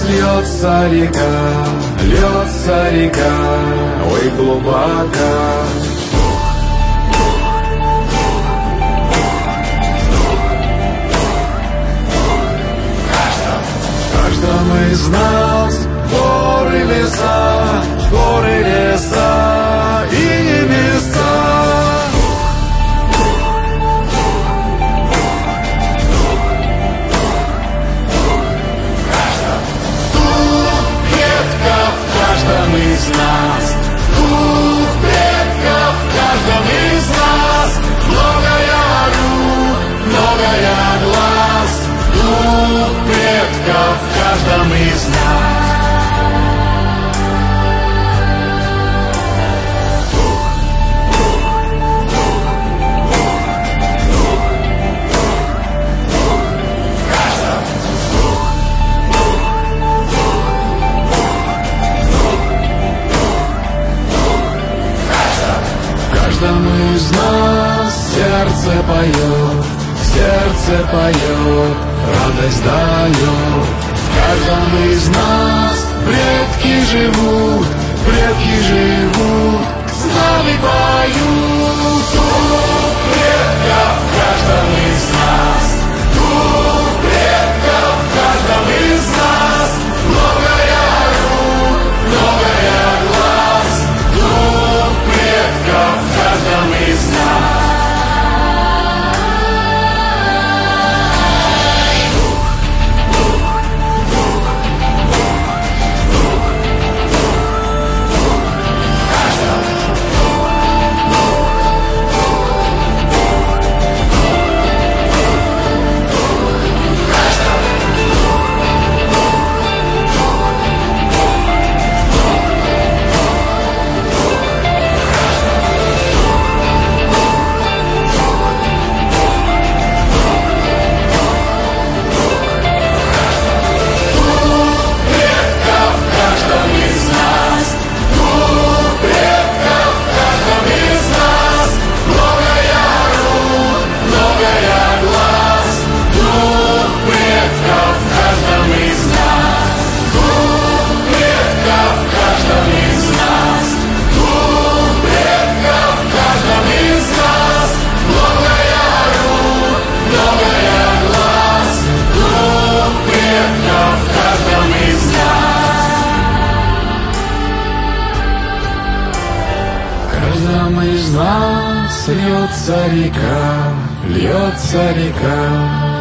льется река, ой, глубоко. В каждом из нас горы, леса и небеса. Из нас дух предков в каждом из нас, многое рук, многое глаз, дух предков в каждом из нас. В каждом из нас сердце поет, радость дает. В каждом из нас предки живут, с нами поют. Дух предков в каждом из нас, дух предков в каждом из нас, многое рук, многое глаз, дух предков в каждом из нас. Из нас льется река,